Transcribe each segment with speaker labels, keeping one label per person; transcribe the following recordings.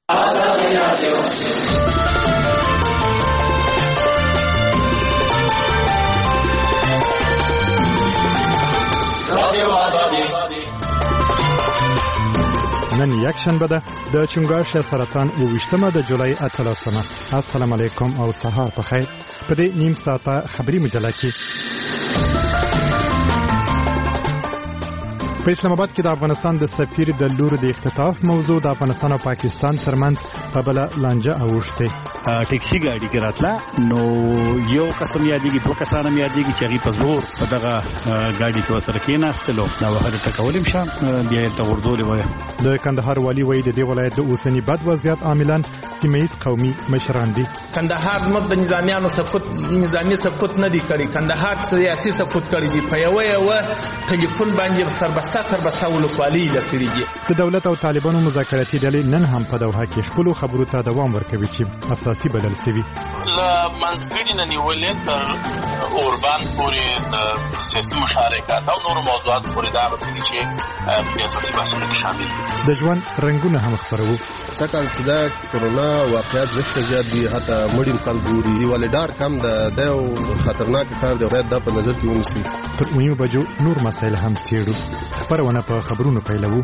Speaker 1: نن یک شنبه ده د چنگاش سرطان 28 د جولای 18. السلام علیکم او سهار په خیر. په دې نیم ساعته خبري مجله کې په اسلام آباد کې د افغانستان د سفیر د لور د اختطاف موضوع د افغانستان او پاکستان ترمنځ په بل لانجه اوښته.
Speaker 2: ټیکسي ګاډي کې راتله نو یو قسم یادېږي دوه کسان هم یادېږي چې هغې په زور په دغه ګاډي کې ورسره کېناستلو دا وهلې ټکول هم شه بیا یې ورته غورځولې وایه.
Speaker 1: د کندهار والي وایي د دې ولایت د اوسني بد وضعیت عاملان سیمه ییز قومي مشران دي.
Speaker 3: کندهار زموږ د نظامیانو نظامي سقوط نه دی کړی، کندهار سیاسي سقوط کړی دی. په یوه ټلیفون باندې سربسته ولسوالۍ لکړي دي.
Speaker 1: د دولت او طالبانو مذاکراتي ډلې نن هم په دوحه کې خپلو خبرو ته دوام ورکوي چې اساسي بدل شوي.
Speaker 4: له منځګړي نه نیولې تر اوربان پورې د سیاسي مشارکت او نورو موضوعات پورې دا راځي چې په اساسي بحثونو کې شامل دي.
Speaker 1: د ژوند رنګونه هم خپروو.
Speaker 5: سکهال صدا کرونا واقعیت زښت زیات دي، حتی مړیم خلکو دی ولې ډار کم ده او خطرناک کار دی، باید دا په نظر کې ونیسي.
Speaker 1: تر اویو بجو نور مسایل هم څېړو. خبرونه په خبرونو پیلوو.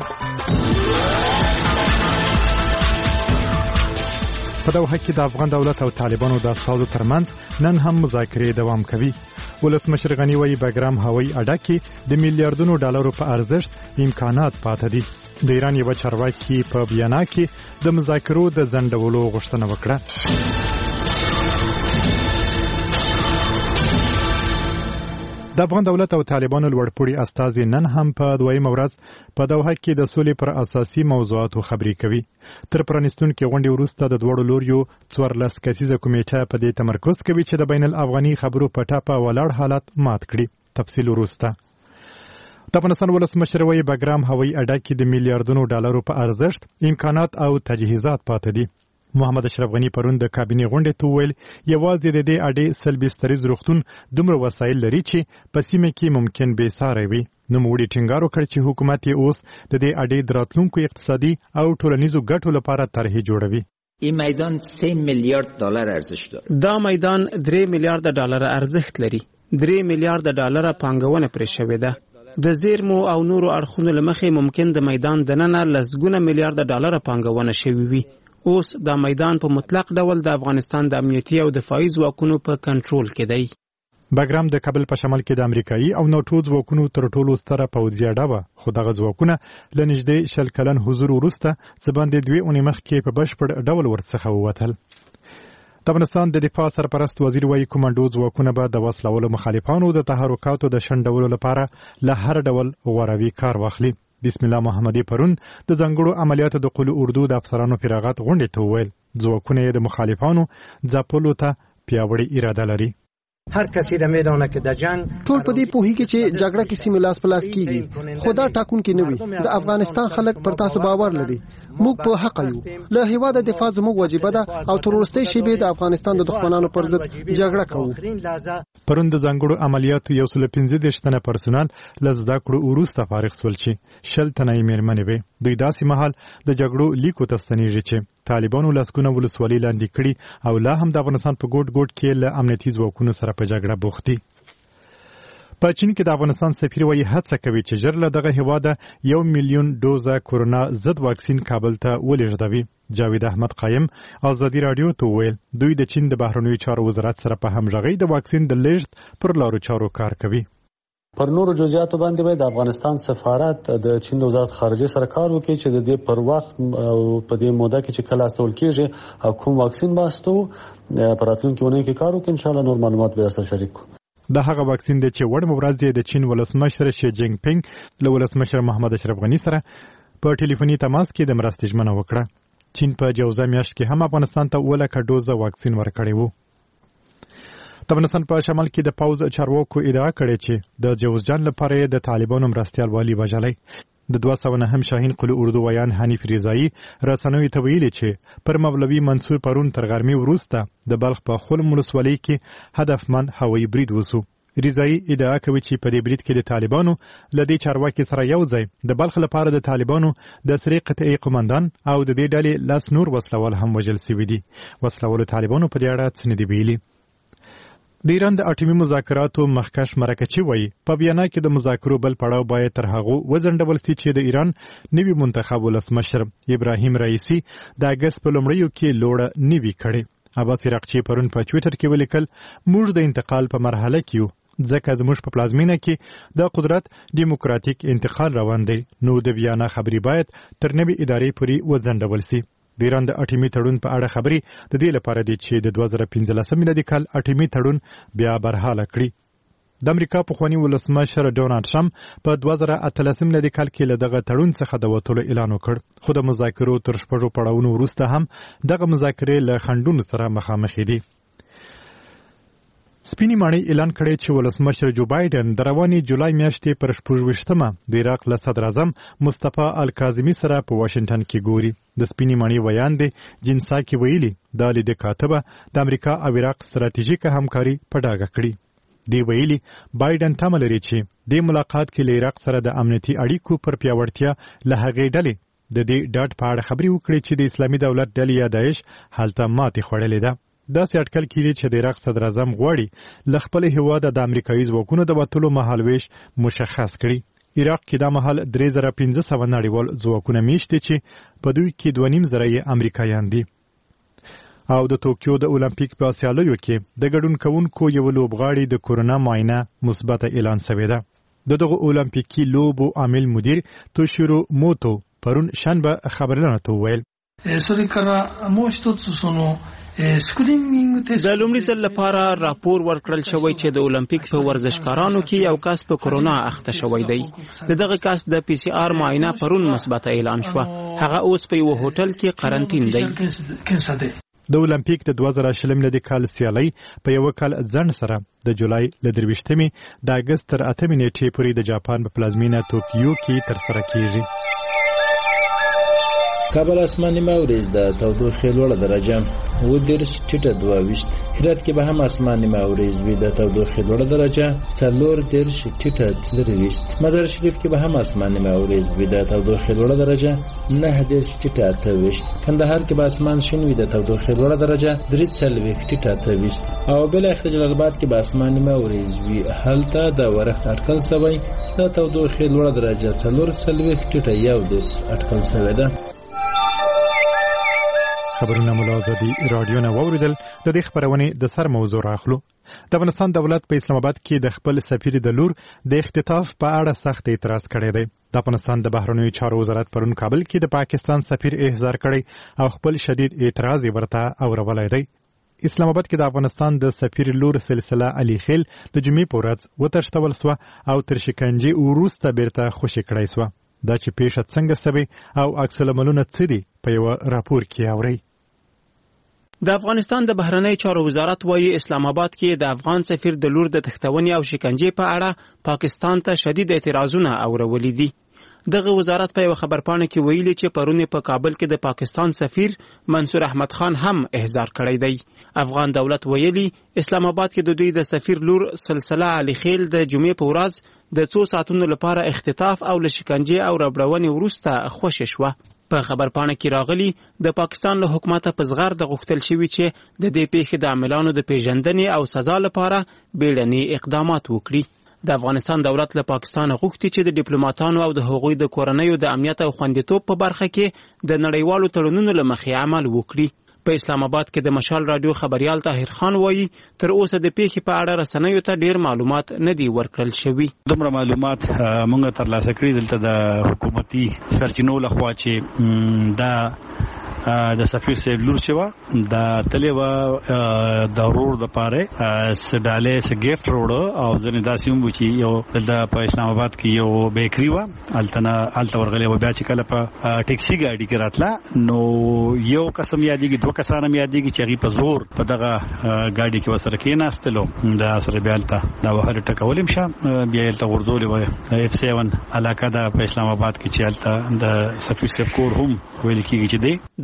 Speaker 1: په دوحه کې د افغان دولت او طالبانو د استازو ترمنځ نن هم مذاکرې دوام کوي. ولسمشر غني وایي بګرام هوایي اډه کې د میلیارډونو ډالرو په ارزښت امکانات پاتې دي. د ایران یو چارواکي په بیان کې د مذاکرو د ځنډولو غوښتنه وکړه. د افغان دولت او طالبانو لوړپوړي استازي نن هم په دویمه ورځ په دوحه کې د سولې پر اساسي موضوعاتو خبرې کوي. تر پرانیستونکې غونډې وروسته د دواړو لوریو 14 کسیزه کمیټه په دې تمرکز کوي چې د بین الافغاني خبرو په ټاپه ولاړ حالت مات کړي. تفصیل وروسته. د افغانستان ولسمشر وایي بګرام هوایي اډه کې د میلیارډونو ډالرو په ارزښت امکانات او تجهیزات پاتې دي. محمد اشرف غني پرون د کابینې غونډې ته وویل یوازې د دې اډې سلبستریز روغتون دومره وسایل لري چې په سیمه کې ممکن بې ساری وي. نوموړي ټینګار وکړ چې حکومت یې اوس د دې اډې د راتلونکو اقتصادي او ټولنیزو ګټو لپاره طرحې جوړوي.
Speaker 6: این میدان 3 میلیارد دلار ارزش داره.
Speaker 7: دا میدان 3 میلیارد ډالر ارزښت لري. 3 میلیارد ډالر پانګونه پرې شوې ده. د زیرمو او نورو اړخونو لمخې ممکن د میدان دننه لسګونه میلیارد ډالر پانګونه شوې وي. اوس دا میدان په مطلق ډول د افغانستان د امنیتي او دفاعي ځواکونو په کنټرول کې دی.
Speaker 1: بګرام د کابل په شمال کې د امریکایي او ناتو ځواکونو تر ټولو ستره پوځي اډه وه، خو دغه ځواکونه له نږدې 100 کلن حضور وروسته څه باندې 2 اونۍ مخکې په بشپړ ډول ورڅخه ووتل. د افغانستان د دفاع سرپرست وزیر وایي کومانډو ځواکونه به د وسلوالو مخالفانو د تحرکاتو د شنډولو لپاره له هر ډول غوروي کار واخلي. بسم الله محمدي پرون د ځانګړو عملیاتو د قل اردو د افسرانو فراغت غونډې ته وویل ځواکونه یې د مخالفانو ځپلو ته پیاوړې اراده لري.
Speaker 8: هر کسی د میدان کې د جنگ
Speaker 9: ټول په دې پوهیږي چې جګړه کې سیمه لاس پلاس کیږي، خدا ټاکونکي نه وي. د افغانستان خلک پر تاسو باور لري. موږ په حق یو. له هیواده دفاع زموږ واجب ده او تر وروستۍ شېبې د افغانستان د دښمنانو پر ضد جګړه کوو.
Speaker 1: پرون د ځانګړو عملیاتو 115 تنه پرسونل له زده کړو وروسته فارغ شول چې 100 تنه یې مېرمنې وې. دوی داسې مهال د جګړو لیکو ته ستنېږي چې طالبانو لسګونه ولسوالۍ لاندې کړي او لا هم د افغانستان په ګوټ ګوټ کې له امنیتي ځواکونو سره په جګړه بوخت دي. په چین کې د افغانستان سفیر وایي هڅه کوي چې ژر له دغه هیواده 1 میلیون ډوزه کورونا ضد واکسین کابل ته ولېږدوي. جاوید احمد قایم ازادي رادیو ته وویل دوی د چین د بهرنیو چارو وزارت سره په همغږۍ د واکسین د لیږد پر لارو چارو کار کوي.
Speaker 10: پر نورو جزئیاتو باندې د افغانستان سفارت د چین د وزارت خارجه سره کار وکړي چې د دې پر وخت او په دې موده کې چې کله استول کېږي او کوم واکسین باستو پر راتلونکي ونې کې کار وکړي. ان شاء الله نور معلومات به سره شریک کوو.
Speaker 1: د هغه واکسین دی چې وړ مورز د چین ولسمشر شي جینګ پینګ له ولسمشر محمد اشرف غني سره په ټلیفوني تماس کې د مرستې ژمنه وکړه. چین په جوزا میاشت کې هم افغانستان ته 1 ډوزه واکسین ورکړی وو. د افغانستان په شمال کې د پوز چارواکو ادعا کړې چې د جوزجان لپاره د طالبانو مرستيال والی وژلې. د 209 شاهین قل اردو ویان حنیف رضایی رسنوي ته ویلي چې پر مولوي منصور پرون تر غرمې وروسته د بلخ په خلم ولسوالۍ کې هدفمند هوایي برید وسو. ریزایی ادعا کوي چې په دې برید کې د طالبانو له دې چارواکي سره یو ځای د بلخ لپاره د طالبانو د سری قطعي قومندان او د دې ډلې لاس نور وسلوال هم وژل شوي دي. وسلوالو طالبانو په دې اړه څه نه دي ویلي. د ایران د اټومي مذاکراتو مخکښ مرکچي وایي په بیانیه کې د مذاکرو بل پړاو باید تر هغو وځنډول شي چې د ایران نوي منتخب ولسمشر ابراهیم رئیسي د اګست په لومړیو کې لوړه نوي کړې. عباس عراقچي پرون په ټویټر کې ولیکل موږ د انتقال په مرحله کې یو ځکه زموږ په پلازمینه کې د قدرت دیموکراتیک انتقال روان دی نو د ویانا خبري باید تر نوي ادارې پورې وځنډول شي. د ایران د اټومي تړون په اړه خبري د دې لپاره دی چې د 2015 میلادي کال اټومي تړون بیا برحاله کړي. د امریکا پخوانی ولسمشر ډونالد ټرمپ په 2018 میلادي کال کې له دغه تړون څخه د وټولو اعلان وکړ خو د مذاکرو تر شپږو پړاوونو وروسته هم دغه مذاکرې له خنډونو سره مخامخ دي. سپینی ماڼۍ اعلان کړی چې ولسمشر جو بایدن د روانې جولای میاشتې پر 28مه د عراق له صدر اعظم مصطفی الکاظمي سره په واشنگټن کې ګوري. د سپینی ماڼۍ ویان دی جنساکي ویلي د لید کاتبه د امریکا او عراق ستراتیژیکه همکاري په ډاګه کړي. دی ویلي بایدن تمه لري چې د ملاقات کې له عراق سره د امنیتي اړیکو پر پیاوړتیا له هغې ډلې د دې ډاډ په اړه خبرې وکړي چې د اسلامي دولت ډلې یا داعش هلته ماتې خوړلې ده. داسې اټکل کیږي چې د عراق صدر اعظم غواړي له خپل هیواده د امریکایي ځواکونو د وټولو مهالويش مشخص کړي. عراق کې دا مهال 3500 نړیوال ځواکونه میشته چې په دوی کې 2.5 امریکایان دي. او د توکیو د اولمپیک په سیالیو کې د ګډون کوونکو یو لوبغاړي د کورونا معاینه مثبت اعلان شوی ده. دغه اولمپیکي لوبو عامل مدیر توشیرو موتو پرون شنبه خبرونه ته ویل
Speaker 11: それからもう一つそのスクリーニングテスト
Speaker 7: د لومړي ځل لپاره راپور ورکړل شوی چې د اولمپیک په ورزشکارانو کې یو کس په کورونا اخته شوی دی. دغه کس د پی سی آر معاینه پرون مثبت اعلان شو. هغه اوس په یو هوټل کې قرنټین دی.
Speaker 1: د اولمپیک د 2020 میلادي کال سیالي په یو کال ځن سره د جولای ل 23 د اگست تر 8 نیټې پورې د جاپان په پلازمینه توکیو کې تر سره کیږي.
Speaker 12: کابل اسماني ماوریز د تودوخې لوړه درجه 22 ټیټه 22 هرات کې به هم اسماني ماوریز وي د تودوخې لوړه درجه 40 ټیټه 23 مزار شریف کې به هم اسماني ماوریز وي د تودوخې لوړه درجه 9 ټیټه 28 کندهار کې به اسمان شین وي د تودوخې لوړه درجه 43 ټیټه 28 او بلخ جلال آباد کې به اسماني ماوریز وي هلته د ورښت اټکل شوی د تودوخې لوړه درجه 44 ټیټه 1 اټکل شوی ده.
Speaker 1: خبرونه ملازدي رادیو نه ووریدل. د دې خبرونه د سر موضوع راخلو. د افغانستان دولت په اسلام آباد کې د خپل سفیر د لور د اختطاف په اړه سخت اعتراض کړی دی. د افغانستان د بهرنیو چارو وزارت پرون کابل کې د پاکستان سفیر احضار کړی او خپل شدید اعتراض ورته اورولای دی. اسلام آباد کې د افغانستان د سفیر لور سلسله علي خیل د جمعې په ورځ وتښتول سو او تر شکنجې وروسته بیرته خوشی کړای سو. دا چې پیښه څنګه سوي او عکس العملونه څه دي په یو راپور کې اوري.
Speaker 7: د افغانستان د بهرنی چارو وزارت وايي اسلام آباد کې د افغان سفیر د لور د تښتونې او شکنجې په اړه پاکستان ته شدید اعتراضونه اورولې دي. دغه وزارت په یو خبرپاڼه کې ویلي چې پرونه په کابل کې د پاکستان سفیر منصور احمد خان هم احضار کړی دی. افغان دولت ویلي اسلام آباد کې د دوی د سفیر لور سلسله علي خیل د جمعې په ورځ د 2 ساعتونو لپاره اختطاف او له شکنجې او ربړونې وروسته خوشی شوه. په خبرپاڼه کې راغلي د پاکستان له حکومت په زغر د غوښتل شوی چې د دې پیښې د عاملانو د پیژندنې او سزا لپاره بیړني اقدامات وکړي. د افغانستان دولت له پاکستان غوښتي چې د ډیپلوماټانو او د هغوی د کورنیو د امنیت او خوندیتوب په برخه کې د نړیوالو تړونونو له مخې عمل وکړي. په اسلام آباد کې د مشال رادیو خبريال طاهر خان وایي تر اوسه د پیښې په اړه رسنیو ته ډیر معلومات نه دي ورکړل شوي.
Speaker 2: دومره معلومات موږ ترلاسه کړي دلته د حکومتي سرچینو لخوا چې دا د سفیر صاحب لور شو د تلوا د ورور د پاره سډاله س گیفت روډ او ځنې داسې هم چې یو د په اسلام آباد کې یو بیکری و الته ورغلې و بیا چې کله په ټیکسي ګاډي کې راتله نو یو قسم یادېږي 2 کسان هم یادېږي چې غي په زور په دغه ګاډي کې وسره کې ناستلو د اثر بیالته دا وهر ټکولم شه بیا الته ورزولې و F7 علاقه د په اسلام آباد کې چې الته د سفیر صاحب کور هم ویل کېږي چې دی
Speaker 7: د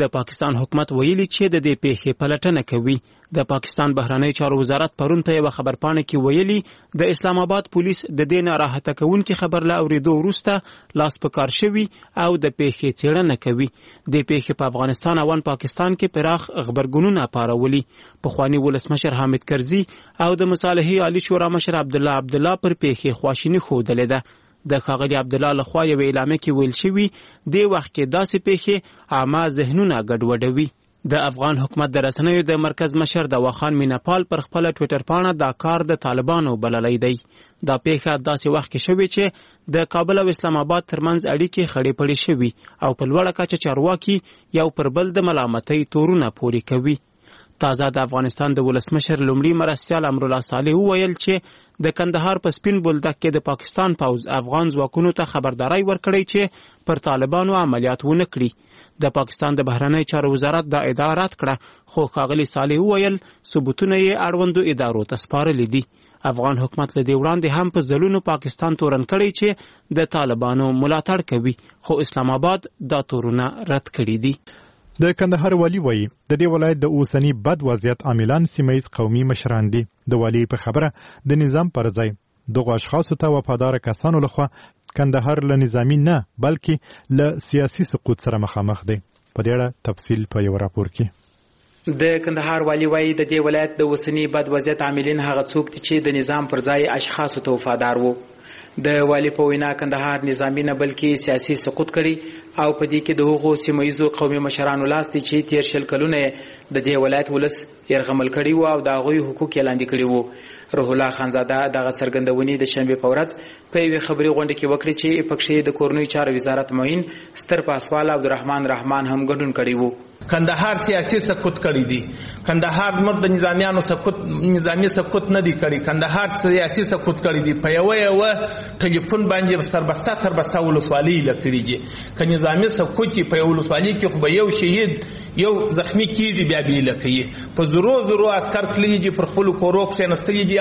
Speaker 7: د پاکستان حکومت ویلي چې د دې پیښې پلټنه کوي. د پاکستان بهرنی چارو وزارت پرون په یو خبرپاڼه کې ویلي د اسلام آباد پولیس د دې ناراحته کوونکي خبر له اوریدو وروسته لاس په کار شوي او د پیښې څېړنه کوي. د پیښې په افغانستان او پاکستان کې پراخ خبرګونونه پارولي. پخوانی ولسمشر حامد کرزي او د مصالحې عالی شورا مشر عبدالله پر پیښې خواشیني ښودلې ده. د ښاغلي عبدالله لخوا یو اعلامیه کې ویل شوي د وخت کې داسې پیښې عامه ذهنونه ګډوډوي. د افغان حکومت د رسنیو د مرکز مشر د واخان میناپال پر خپل ټوئیټر پاڼه دا کار د طالبانو بللی دی. دا پیښه داسې وخت کې شوې چې د کابل او اسلام آباد ترمنځ اړیکې خړې پړې شوي او په لوړه کچه چارواکي یو پر بل د ملامتۍ تورونه پورې کوي. تازه د افغانستان د ولسمشر لومړي مرستیال امرالله صالح وویل چې د کندهار په سپین بولدک کې د پاکستان پوځ افغان ځواکونو ته خبرداري ورکړی چې پر طالبانو عملیات ونه کړي. د پاکستان د بهرنی چارو وزارت دا ادعا رد کړه، خو ښاغلي صالح وویل ثبوتونه یې اړوندو ادارو ته سپارلي دي. افغان حکومت له دې وړاندې هم په ځلونو پاکستان تورن کړی چې د طالبانو ملاتړ کوي، خو اسلام آباد دا تورونه رد کړي دي.
Speaker 1: د کندهار والی وایي د دې ولایت د اوسنی بد وضعیت عاملان سیمه ییز قومي مشران دي. د والی په خبره د نظام پر ځای دغه اشخاصو ته وفادار کسانو لخوا کندهار له نظامی نه بلکې له سیاسي سقوط سره مخامخ دی. په دې اړه تفصیل په یو راپور کې.
Speaker 13: د کندهار والی وایي د دې ولایت د اوسنی بد وضعیت عاملین هغه څوک دي چې د نظام پر ځای اشخاصو ته وفادار وو. د والی په وینا کندهار نظامی نه بلکې سیاسي سقوط کړي او په دې کې د هغو سیمه ییزو قومي مشرانو لاس دی چې تیر شل کلونه د دې ولایت ولس یرغمل کړي وو او د هغوی حقوق یې لاندې کړي وو. روح الله خانزاده دغه څرګندونې د شنبې په ورځ په یوې خبري غونډه کې وکړې چې پکښې د کورنیو چارو وزارت معین ستر پاسوال عبدالرحمن رحمان هم ګډون کړی وو.
Speaker 3: کندهار سیاسي سقوط کړی دی. کندهار زموږ د نظامیانو سقوط نظامی سقوط نه دی کړی. کندهار سیاسي سقوط کړی دی. په یو ټلیفون باندې سربسته ولسوالۍ لکړي دي. که نظامی سقوط په یو ولسوالۍ کې خو به یو شهید یو زخمی کیږي بیا به لکړي. په زرو عسكر کلیږي پر خپل کورو کې نستري دي.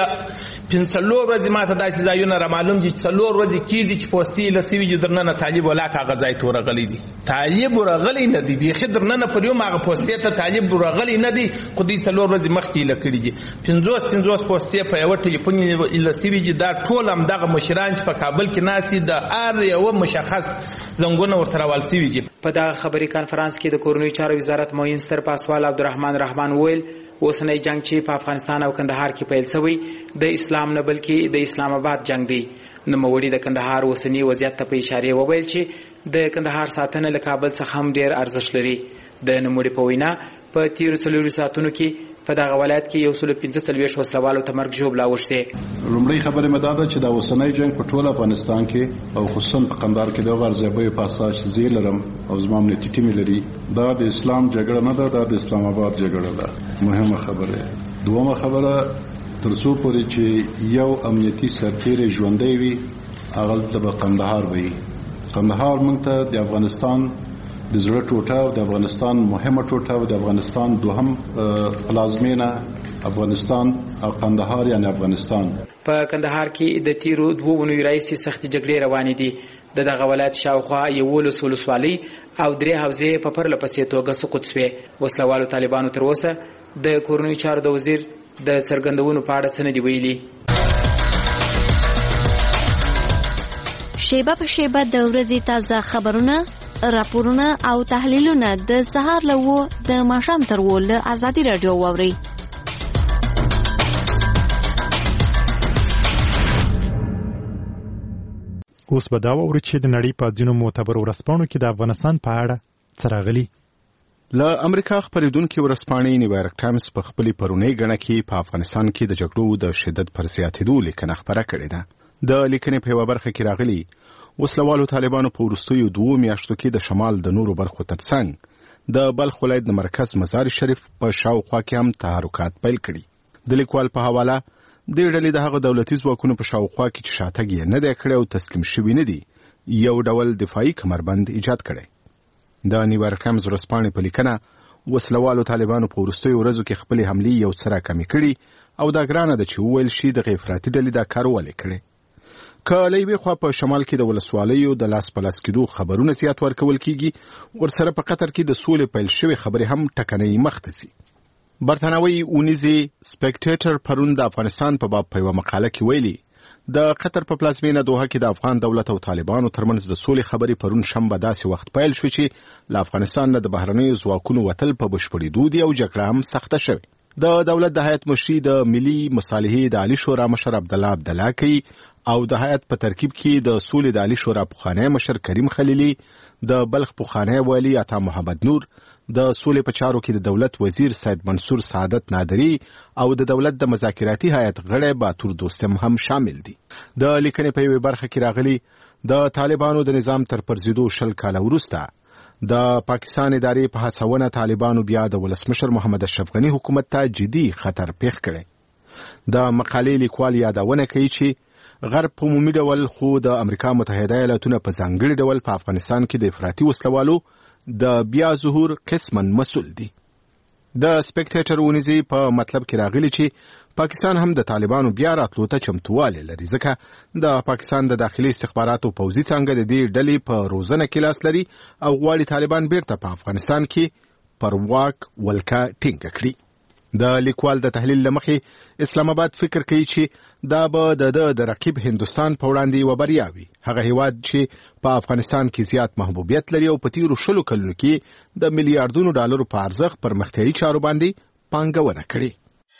Speaker 3: پنځلور ورځې ماته داسې ځایونه را معلوم دي چې څلور ورځې کیږي چې پوستې لسوي دي درنه طالب ولا کاغذ ځای تور غلي دي. طالب ورغلي نه دي بيخي درنه پر یو ماغه پوستې ته طالب ورغلي نه دي خو دې څلور ورځې مخکې لکړي دي. 50 پوستې په یو ټلیفون لسوي دي. دا ټول هم دغه مشران چې په کابل کې ناسي د ار یو مشخص زنګونه ورته راول سوي دي.
Speaker 13: په دغه خبري کانفرنس کې د کورنیو چارو وزارت معین ستر پاسوال عبدالرحمن رحمان ویل اوسنۍ جنگ چې په افغانستان او کندهار کې پیل شوی د اسلام نه بلکې د اسلام آباد جنگ دی. نوموړي د کندهار اوسنی وضعیت ته په اشاره وویل چې د کندهار ساتنه له کابل څخه هم ډیر ارزښت لري. د نوموړي په وینا په تیر 4 ساعتونو کې په دغه ولایت کې 145 وسلوالو ته مرګ ژوبله وشته.
Speaker 14: لومړی خبره مې دا ده چې د اوسنۍ جنگ په ټول افغانستان کې او خصوصا په کندهار کې د غرضبې پاساج زیلرم او زما امنیتي ټیم لري. دا د اسلام جګړه نه ده، دا د اسلام آباد جګړه ده. مهمه خبره. دومره خبره ترڅو پورې چې یو امنیتي سرتیری ژوندۍ وي هغه د کندهار وي. کندهار موږ ته د افغانستان د زړه ټوټه او د افغانستان مهمه ټوټه او د افغانستان دوهم پلازمینه افغانستان او کندهار یعنی افغانستان.
Speaker 13: په کندهار کې د تیرو 2 ونو راځي سختي جګړې روانې دي. دغه ولایت شاوخوا 11 ولسوالۍ او 3 حوزې په پرله پسې توګه سقوط شوې. وسلوالو طالبانو تر اوسه د کورنیو چارو د وزیر د څرګندونو په اړه څه نه دی ویلي.
Speaker 15: شیبه په شیبه د ورځې تازه خبرونه، راپورونه او تحلیلونه د سهار له 9 د ماښام تر 10 له ازادي رادیو واورئ.
Speaker 1: اوس به دا واورئ چې د نړۍ په ځینو معتبرو ورځپاڼو کې د افغانستان په اړه څه راغلي.
Speaker 16: له امریکا خپرېدونکې ورځپاڼې نیویارک ټایمز په خپلې پرونۍ ګڼه کې په افغانستان کې د جګړو د شدت پر زیاتېدو لیکنه خپره کړې ده. د لیکنې په یوه برخه کې راغلي وسلوالو طالبانو په وروستیو 2 میاشتو کې د شمال د نورو برخو ترڅنګ د بلخ ولایت د مرکز مزار شریف په شاوخوا کې هم تحرکات پیل کړي. د لیکوال په حواله د ډلې د هغه دولتي ځواکونو په شاوخوا کې چې شاتګ یې نه دی کړی او تسلیم شوي نه دي یو ډول دفاعي کمربند ایجاد کړی. د نیویارک ټایمز ورځپاڼې په لیکنه وسلوالو طالبانو په وروستیو ورځو کې خپلې حملې یو څه راکمې کړي او دا ګرانه ده چې وویل شي دغه افراطي ډلې دا کار ولې کړی. که له یوې خوا په شمال کې د ولسوالیو د لاس په لاس کېدو خبرونه زیات ورکول کیږي، ورسره په قطر کې د سولې پیل شوې خبرې هم ټکنۍ مخته ځي. برتانوي اونیزې سپیکټیټر پرون د افغانستان په باب په یوه مقاله کې ویلي د قطر په پلازمینه دوحه کې د افغان دولت او طالبانو ترمنځ د سولې خبرې پرون شنبه داسې وخت پیل شو چې له افغانستان نه د بهرنیو ځواکونو وتل په بشپړېدو دي او جګړه هم سخته شوې. د دولت د هیئت مشري د ملي مصالحې د عالي شورا مشر عبدالله عبدالله کوي او د هیئت په ترکیب کې د سولې د عالي شورا پخوانی مشر کریم خلیلي، د بلخ پخوانی والي عطا محمد نور، د سولې په چارو کې د دولت وزیر سید منصور سعادت نادری او د دولت د مذاکراتي هیئت غړی باتور دوستم هم شامل دي. د لیکنې په یوې برخه کې راغلي د طالبانو د نظام تر پرځېدو 20 کاله وروسته د پاکستان ادارې په هڅونه طالبانو بیا د ولسمشر محمد اشرف غني حکومت ته جدي خطر پیښ کړی. د مقالې لیکوال یادونه کوي چې غرب په عمومي ډول خو د امریکا متحده ایالاتونه په ځانګړي ډول په افغانستان کې د افراطي وسلوالو د بیا ظهور قسماً مسؤل دي. د سپیکټیټر اونیزې په مطلب کې راغلي چې پاکستان هم د طالبانو بیا راتلو ته چمتووالی لري، ځکه د پاکستان د داخلي استخباراتو پوځي څانګه د دې ډلې په روزنه کې لاس لري او غواړي طالبان بیرته په افغانستان کې پر واک ولکه ټینګه کړي. د لیکوال د تحلیل له مخې اسلام آباد فکر کوي چې دا به د رقیب هندوستان په وړاندې یوه بریا وي، هغه هیواد چې په افغانستان کې زیات محبوبیت لري او په تیرو 20 کلونو کې د میلیارډونو ډالرو په ارزښت پرمختیایي چارو باندې پانګونه کړې.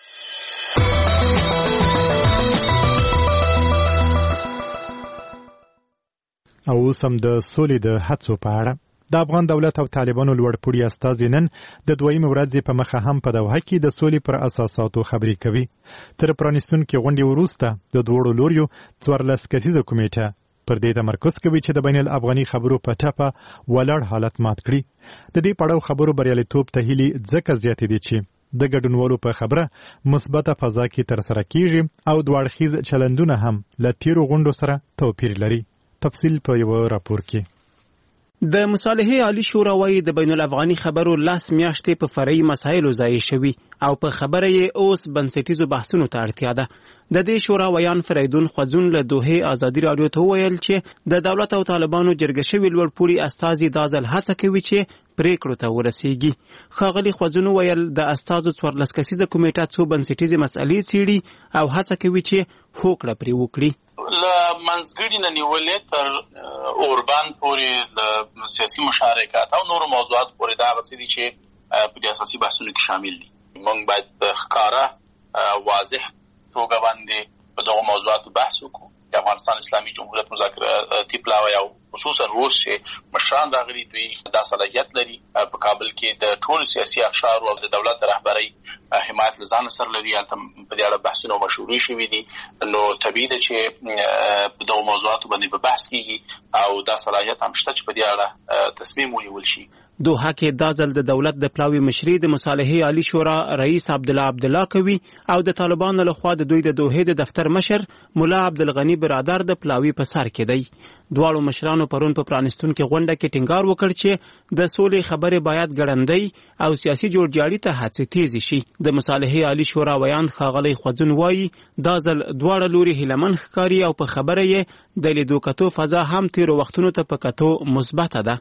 Speaker 1: او اوس هم د سولې د هڅو په اړه د افغان دولت او طالبانو لوړپوړي استازي نن د دویمې ورځې په مخه هم په دوحه کې د سولې پر اساساتو خبرې کوي. تر پرانیستونکې غونډې وروسته د دواړو لوریو 14 کسیزه کمیټه پر دې تمرکز کوي چې د بین الافغاني خبرو په ټپه ولاړ حالت مات کړي. د دې پړاو خبرو بریالیتوب ته هیلې ځکه زیاتې دي چې د ګډونوالو په خبره مثبته فضا کې ترسره کیږي او دوه اړخیز چلندونه هم له تیرو غونډو سره توپیر لري. تفصیل په یو راپور کې.
Speaker 7: د مصالحې عالی شورا وايي د بین الافغاني خبرو 10 میاشتې په فرعي مسایلو ضایع شوي او په خبره یې اوس بنسټیزو بحثونو ته اړتیا ده. د دې شورا ویان فریدون خوځون له دوحې ازادي رادیو ته وویل چې د دولت او طالبانو جرګه شوي لوړپوړي استازي دا ځل هڅه کوي چې پریکړو ته ورسیږي. ښاغلي خوځون ویل د استازو 14 کسیزه کمیټه څو بنسټیزې مسئلې څیړي او هڅه کوي چې هوکړه پرې وکړي.
Speaker 4: له منځګړي نه نیولې تر اوربان پورې د سیاسي مشارکت او نورو موضوعات پورې دا غوښتي دي چې په دې اساسي بحثونو کې شامل دي. موږ باید ښکاره واضح توګه باندې په دغه موضوعاتو بحث وکړو. د افغانستان اسلامي جمهوریت مذاکراتي پلاوی او خصوصا روس چې مشران راغلي دوی دا صلاحیت لري په کابل کې د ټولو سیاسي اقشارو او د دولت د رهبرۍ حمایت لزان سره لري. هلته په دې اړه بحثونه مشورې شوي دي، نو طبیعي ده چې په دغو موضوعاتو باندې په بحث کېږي او دا صلاحیت هم شته چې په دې اړه تصمیم ونیول شي.
Speaker 7: دوحه کې دا ځل د دولت د پلاوی مشري د مصالحې عالی شورا رئیس عبدالله عبدالله کوي او د طالبانو لخوا د دوی د دوحې د دفتر مشر مولا عبدالغني برادر د پلاوی په سر کې دی. دواړو مشرانو پرون په پرانیستونکې غونډه کې ټینګار وکړ چې د سولې خبرې باید ګړندۍ او سیاسي جوړجاړي ته هڅې تیزې شي. د مصالحې عالی شورا ویان ښاغلی خوځون وایي دا ځل دواړه لوري هیلمن ښکاري او په خبره یې د لیدو کتو فضا هم تیرو وختونو ته په کتو مثبته ده.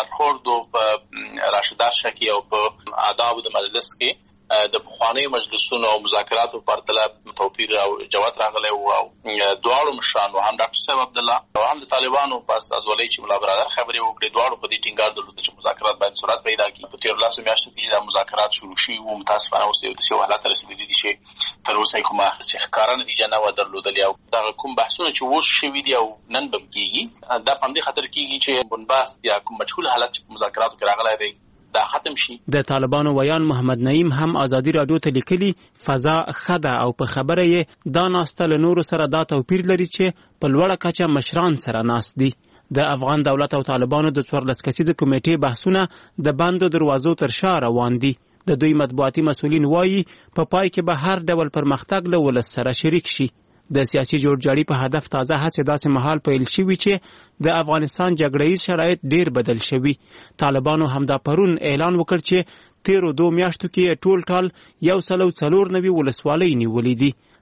Speaker 4: راشدات شکی او په آداب د مجلس کې د بخوانی مجلسونو او مذاکراتو په پرتله توپیر او جوات راغلی او دواړو مشرانو هم ډاکټر صاحب عبدالله او هم د طالبانو په استازولۍ چې ملا برادر خبرې وکړې دواړو په دې ټینګار درلود چې مذاکرات باید سرعت پیدا کړي. په تېرو 10 میاشتو کې دا مذاکرات شروع شوي وو، متاسفانه اوس یو داسې حالت ته رسېدلي دي چې تر اوسه یې کومه ښکاره نتیجه نه وه درلودلې او دغه کوم بحثونه چې اوس شوي دي او نن به هم کېږي دا په همدې خاطر کېږي چې بنبست یا کوم مجهول حالت چې په مذاکراتو کې راغلی دی دا ختم شي.
Speaker 7: د طالبانو ویان محمد نعیم هم ازادي رادیو ته لیکلي فضا ښه ده او په خبره یې دا ناسته له نورو سره دا توپیر لري چې په لوړه کچه مشران سره ناست دي. د افغان دولت او طالبانو د 14 کسیزه کمیټې بحثونه د بندو دروازو تر شا روان دي. د دوی مطبوعاتي مسؤلین وایي په پای کې به هر ډول پرمختګ له ولس سره شریک شي. د سیاسي جوړجاړي په هدف تازه هڅې داسې مهال پیل شوي چې د افغانستان جګړهیز شرایط ډیر بدل شوي. طالبانو همدا پرون اعلان وکړ چې تیرو 2 میاشتو کې ټول ټال 194 ولسوالۍ نیولې دي.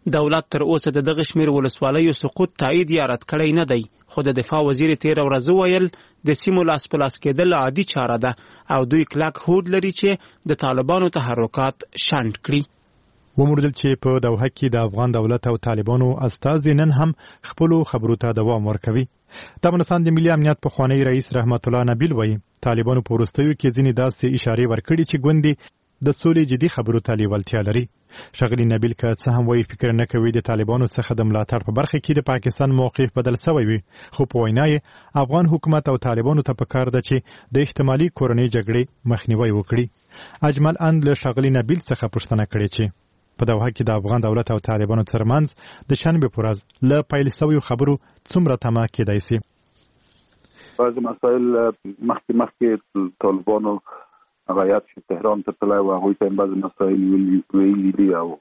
Speaker 7: دولت تر اوسه دغه شمیر ولسوالیو سقوط تایید یا رد کړی نه دی، خو د دفاع وزیر 13 ورځې ویل د سیمو لاس په لاس کېدل عادي چاره ده او دوی کلک هوډ لري چې د طالبانو تحرکات شنډ کړي.
Speaker 1: وموردل چې په دوحه کې د افغان دولت او طالبانو استازي نن هم خپل خبرو ته دوام ورکوي. د افغانستان د ملي امنیت پخوانی رئیس رحمت الله نبیل وایي طالبانو په وروستیو کې ځینې داسې اشارې ورکړي چې ګوندي د سولې جدي خبرو ته لیوالتیا لري. ښاغلي نبیل که څه هم وایي فکر نه کوي د طالبانو څخه د ملاتړ په برخه کې د پاکستان موقف بدل شوی وي، خو په وینا یې افغان حکومت او طالبانو ته پکار ده چې د احتمالي کورنۍ جګړې مخنیوي وکړي. اجمل اند له ښاغلي نبیل څخه پوښتنه کړې چې په دوحه کې د افغان دولت او طالبانو ترمنځ د شنبې په ورځ له پیل شویو خبرو څومره تمه کېدای شي؟
Speaker 17: بعضې مسایل مخکې طالبانو غایت چې تهران ته تللی و، هغوی ته هم بعضې مسایل ویلي دي او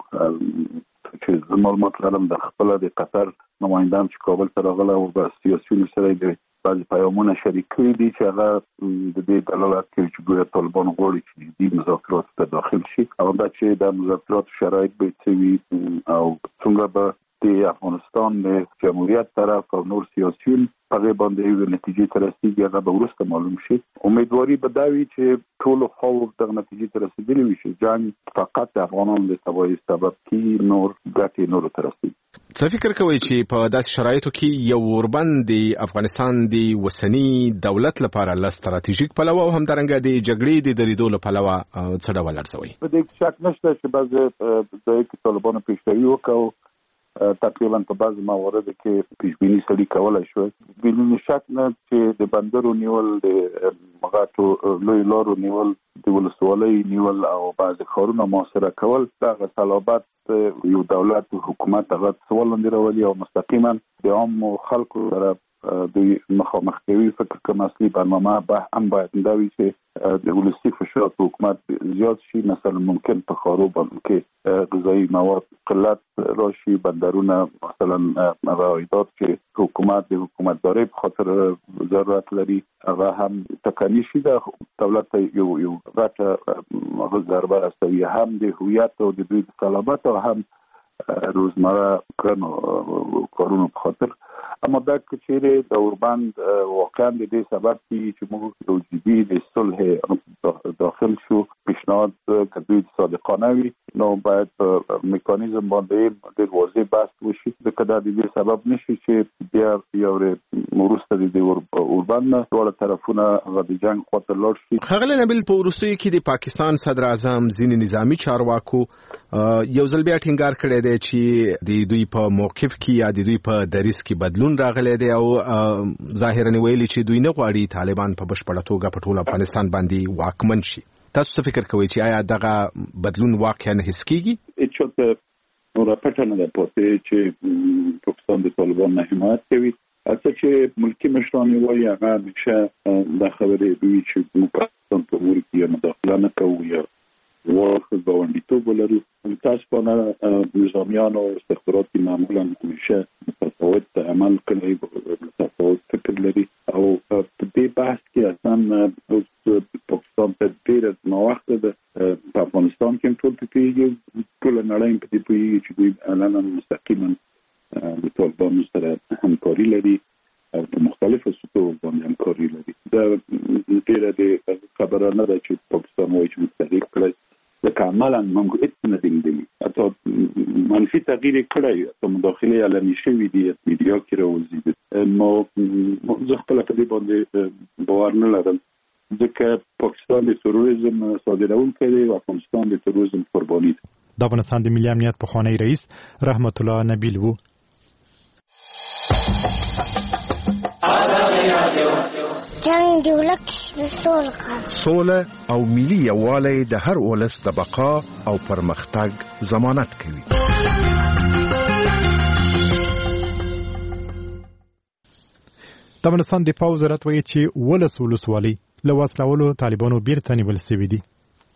Speaker 17: چې زه معلومات لرم د خپله د قطر نمایندان چې کابل ته راغلی او به سیاسیونو سره د بعضې پیغامونه شریک کړي دي چې هغه د دې دلالت کوي چې ګویا طالبان غواړي چې دې مذاکراتو ته داخل شي او دا چې د مذاکراتو شرایط به څه وي او څومره به د افغانستان د جمهوریت طرف او نور سیاسیون هغه باندې یو نتیجې ته رسیږي، هغه به وروسته معلوم شي. امیدواري به دا وي چې ټولو خواو دغه نتیجې ته رسېدلي وي چې جنګ فقط د افغانانو د تباهۍ سبب کیږي، نور ګټې نورو ته رسېږي.
Speaker 16: څه فکر کوئ چې په داسې شرایطو کې یو اوربند د افغانستان د وسني دولت لپاره له ستراتیژیک پلوه او همدارنګه د جګړې د درېدو له پلوه څه ډول ارزوي؟
Speaker 17: په دې شک نشته چې بعضې ځایو کې طالبانو پیشروي وکړو، تقریبا په بعض مواردو کې پیشبینی سړي کولای شو. بدون شک نه چې د بندرو نیول، د مغاټو لوی لارو نیول، د ولسوالۍ نیول او بعض ښارونه محاصره کول دغه صلابت یو دولت او حکومت هغه سوال لاندې راولي او مستقیما د عامو خلکو سره د مخامخ کوي. فکر کوم اصلي برنامه به هم باید دا وي چې د ولسي فشار په حکومت زیات شي. مثلا ممکن په ښارو باندې کې غذایي مواد قلت راشي، بندرونه مثلا هغه عایدات چې حکومت د حکومتدارۍ په خاطر ضرورت لري هغه هم ټکني شي. د دولت یو غټه ضربه رسوي هم د هویت او د دوی د صلابت او هم روزمره کړنو کارونو په خاطر. اما دا کچېرې د اوربند واقعا د دې سبب کیږي چې موږ یو جدي د صلح داخل شو، پیشنهاد کدوی صادقانه وي، نو باید میکانیزم باندې ډېر واضح بحث وشي. ځکه دا د دې سبب نشي چې بیا یو وروسته د اوربند نه دواړه طرفونه هغه د جنګ خواته لاړ شي.
Speaker 16: ښاغلی نبیل، په وروستیو کې د پاکستان صدر اعظم ځینې نظامي چارواکو یو ځل بیا ټینګار کړی دی چې د دوی په موقف کې یا د دوی په دریځ کې بدلون راغلی دی او ظاهرا ویلي چې دوی نه غواړي طالبان په بشپړه توګه په ټول افغانستان باندې واکمن شي. تاسو څه فکر کوئ چې آیا دغه بدلون واقعا حس کیږي؟
Speaker 17: هیڅ نور پټه نه ده پاتې چې پاکستان د طالبان نه حمایت کوي. اته چې ملکی مشران وایي هغه همیشه دا خبرې دوی چې پاکستان په امور کې مداخله نه کوي یا واخه ګاونډیتوب ولري. تاسو په نظامیان او استخباراتي معمولا همیشه متفاوت عمل کوي، متفاوت فکر لري او په دې بحث کې اصلا پاکستان ته ډېر ناوخته ده. په افغانستان کې ټول پیږي، ټول نړۍ په دې پیږي چې دوی الان مستقیما د طالبانو سره همکاري لري او په مختلفو سطحو باندې همکاري لري. دا ډېره د خبره نه ده چې پاکستان وایي چې مستحق کړی، لکه عملا موږ هیڅ نه دي حتی منفي تغییر کړی، حتی مداخله علني شوي دي میډیا کې راوځي. نو زه خپله په دې باندې باور نه لرم ځکه پاکستان د تروریزم صادروونکی دی او افغانستان د تروریزم قرباني ده.
Speaker 1: د افغانستان د ملي امنیت پخوانی رئیس رحمت الله نبیل وو.
Speaker 18: جنگ د ولک د
Speaker 19: سوله او ملي یووالی د هر ولس د بقا او پرمختګ ضمانت کوي.
Speaker 1: د افغانستان د دفاع وزارت وایي چې ولسوالۍ له وسلوالو طالبانو بیرته نیول شوي دي.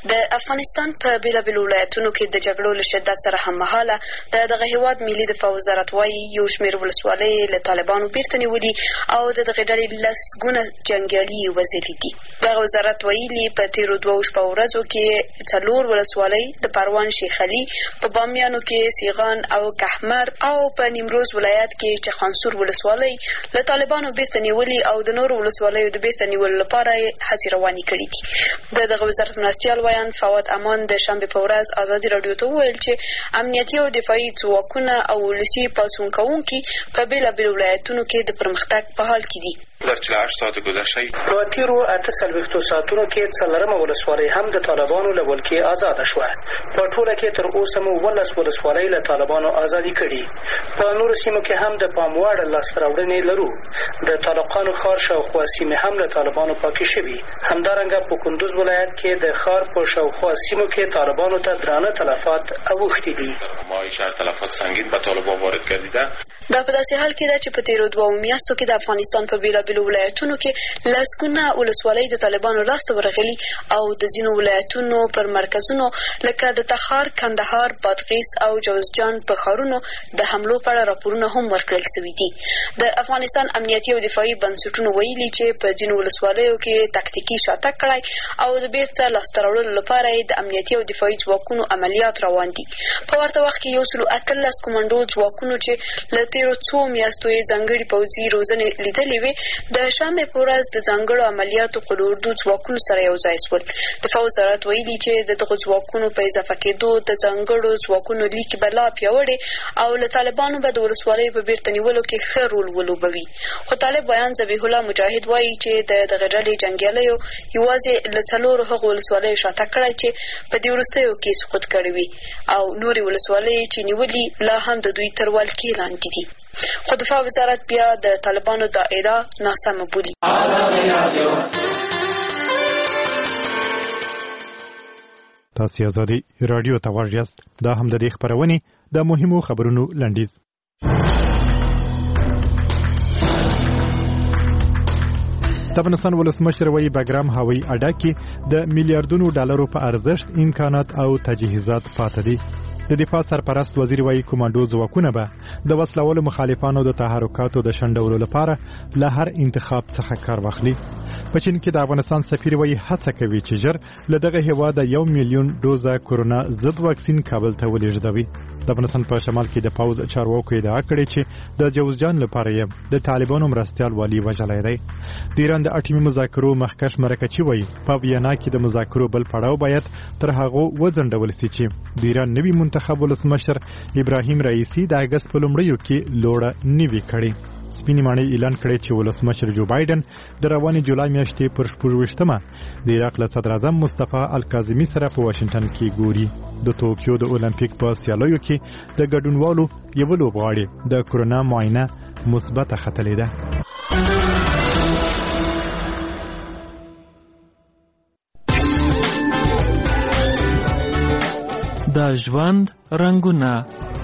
Speaker 20: د افغانستان په بیلابیلو ولایتونو کې د جګړو له شدت سره هممهاله دغه هیواد ملي دفاع وزارت وايي یو شمېر ولسوالۍ له طالبانو بیرته نیولي او د دغې ډلې لسګونه جنګیالي وژلي دي. دغه وزارت ویلي په تېرو 2 شپو ورځو کې 4 ولسوالۍ د پروان، شیخ علي، په بامیانو کې سیغان او کهمر او په نیمروز ولایت کې چخانسور ولسوالۍ له طالبانو بیرته نیولي او د نورو ولسوالیو د بیرته نیولو لپاره هڅې روانې کړي دي. دغه وزارت مرستیال ویان فواد امان د شنبې په ورځ ازادي راډیو ته وویل چې امنیتي او دفاعي ځواکونه او ولسي پاڅون کوونکي په بیلابیلو ولایتونو کې د پرمختګ په حال کې دي.
Speaker 21: در 48 ساعت گذشته
Speaker 22: په تیرو 48 ساعتونو کې 4 ولسوالۍ هم د طالبانو له ولکې آزاد شوه. په ټوله کې تر اوسه مو 19 ولسوالۍ له طالبانو آزادي کړي. په نورو سیمو کې هم د پام وړ لاسته راوړنې لرو. د طالقانو ښار شاوخوا سیمې هم له طالبانو پاکې شوي. همدارنګه په کندوز ولایت کې د ښار په شاوخوا سیمو کې طالبانو ته درانه تلفات اوښتي دي.
Speaker 21: ما شهر تلفات سنگین به طالبان وارد گردیده.
Speaker 20: دا په داسې حال کې ده چې په تیرو 2 میاشتو کې د افغانستان په بیلابیلو ولایتونو کې لسګونه ولسوالۍ د طالبانو لاسته ورغلي او د ځینو ولایتونو پر مرکزونو لکه د تخار، کندهار، بادغیس او جوزجان په ښارونو د حملو په اړه راپورونه هم ورکړل شوي دي. د افغانستان امنیتي او دفاعي بنسټونو ویلي چې په ځینو ولسوالیو کې تکتیکي شاتګ کړی او د بیرته لاسته راوړلو لپاره د امنیتي او دفاعي ځواکونو عملیات روان دي. په ورته وخت کې 118 کمانډو ځواکونو چې له تیرو 2 میاشتو یې ځانګړي پوځي روزنې لیدلې وې د شنبې په ورځ د ځانګړو عملیاتو قلوردو ځواکونو سره یو ځای شول. دفاع وزارت ویلي چې د دغو ځواکونو په اضافه کېدو د ځانګړو ځواکونو لیکې به لا پیاوړې او له طالبانو به د ولسوالیو په بیرته نیولو کې ښه رول ولوبوي. خو طالب بیان ذبیح الله مجاهد وایي چې د دغه ډلې جنګیالیو یوازې له 4 هغو ولسوالیو شاتګ کړی چې په دې وروستیو کې سقوط کړی وي او نورې ولسوالۍ چې نیولي لا هم د دوی تر ولکې لاندې دي. خو دفاع وزارت بیا د طالبانو دا ادعا ناسمه بولي.
Speaker 1: تاسو ازادي رادیو ته غواړئ یاست. دا هم د دې خبرونه د مهمو خبرونو لنډیز. د افغانستان ولسمشر وایي باګرام هوایي اډه کې د میلیارډونو ډالرو په ارزښت امکانات او تجهیزات پاتې دي. د دفاع سرپرست وزیر وایي کومانډو ځواکونه به د وسلوالو مخالفانو د تحرکاتو د شنډولو لپاره له هر انتخاب څخه کار واخلي. په چین کې د افغانستان سفیر وایي هڅه کوي چې ژر له دغه هیواده 1 میلیون ډوزه کورونا ضد واکسین کابل ته ولېږدوي. د افغانستان په شمال کې د پوز چارواکو ادعا کړې چې د جوزجان لپاره یې د طالبانو مرستیال والی وژلی دی. د ایران د اټومي مذاکرو مخکښ مرکچي وایي په وینا کې د مذاکرو بل پړاو باید تر هغه وځنډول شي چې د ایران نوي منتخب ولسمشر ابراهیم رئیسی د اگست په لومړیو کې لوړه نیوي کړې. سپینې ماڼۍ اعلان کړی چې ولسمشر جو بایدن د روانې جولای میاشتې پر 14مه د عراق له صدر اعظم مصطفی الکاظمي سره په واشنگټن کې ګوري. د توکیو د اولمپیک په سیالیو کې د ګډونوالو یو لوبغاړي د کورونا معاینه مثبته ختلې ده.
Speaker 23: د ژوند رنگونه.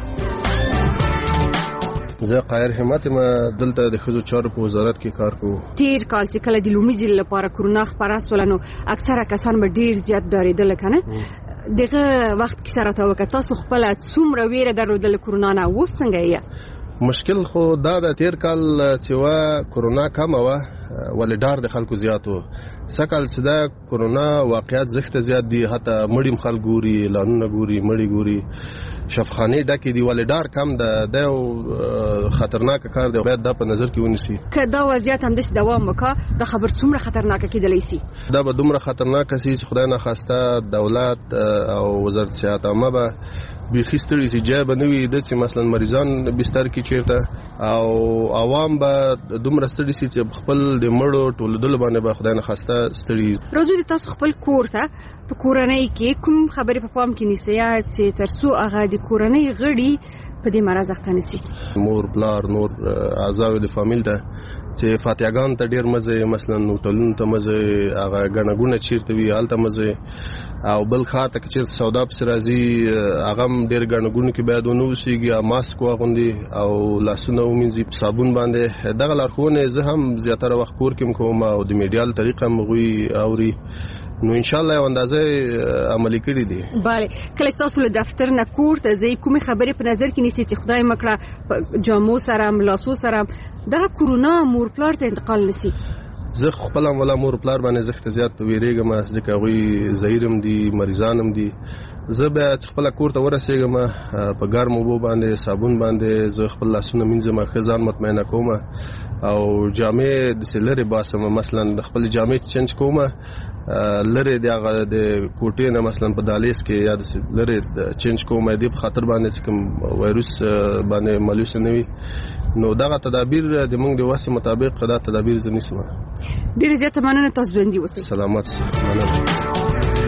Speaker 5: زه قاهر همت ما دلته د ښځو چارو په وزارت کې کار کوم.
Speaker 24: تیر کال چې کله د لومړي ځل لپاره کورونا خپره شول نو اکثره کسان به ډیر زیات ډارېدل کنه. دغه وخت کې سره تاوکه تاسو خپل څومره ویره درلودل کورونا نه و څنګه یې؟
Speaker 5: مشکل خو دا د تیر کال چې وا کورونا کم و ولې ډار د خلکو زیات و. سکهال چې دا کورونا واقعیت زخت زیات دي، حتی مړیم خلک ګوري، لانونه ګوري، مړی ګوري، شفخانه ډکې دي، ولې ډار کم ده. د خطرناک کار دی، باید دا په نظر کې ونیسي.
Speaker 24: که دا وضعیت هم داسې دوام وکړي د خبر څومره خطرناک کېدلی شي؟
Speaker 5: دا به دومره خطرناک شي چې خدای ناخواسته دولت او وزارت صحت عامه به بیخي ستړي شي. جای به نه وي د چې مثلا مریضان بستر کې چیرته او عوام به دومره ستړي شي چې خپل د مړو ټولېدلو باندې به خدای ناخواسته ستړي.
Speaker 24: راځو تاسو خپل کور ته په کورنۍ کې کوم خبرې په پام کې نیسئ چې تر څو هغه د کورنۍ غړي په دې مرض اخته نشي؟
Speaker 5: مور، پلار، نور اعضاء د فامیل ته چې فاتحګان ته ډیر مزه، مثلا هوټلونو ته مزه، هغه غنګونه چیرته وي هلته مزه، او بل خاطر چې چیرته سودا پر راځي هغه ډیر غنګونه کې باید ونو سیږي، ماسک واغوندي او لاسونه ومینځي په صابون باندې. دغه لارښوونې زه هم زیاتره وخت کور کې کوم او د میډیال طریقه مغوي اوري نو ان شاء الله یو اندازه عملي کړی دي.
Speaker 24: bale کله تاسو له دفتر نه کور ته ځئ کومې خبرې په نظر کې نیسئ چې خدای مکړه جامو سره ملاسو سره دا کورونا مور پلار ته انتقال نسی؟
Speaker 5: زه خپل ولا مور پلار باندې زخت زیات ویریږم ځکه غوي زهیرم دي مریضانم دي. زه به خپل کور ته ورسېږم په ګرمو اوبو باندې صابون باندې زه خپل لاسونه مینځم خزان مطمئنه کوم او جامې د سلری باسم مثلا د خپل جامې چینج کوم لری د کوټې نه مثلا په دالیس کې یا د لری چینج کوم د په خاطر باندې کوم وایروس باندې ملوث نه وي. نو دغه تدابیر د موږ د واسه مطابق دا تدابیر زنیسمه.
Speaker 24: ډیر زیات مننه تاسو ژوندۍ اوسئ.
Speaker 5: سلامات. مننه.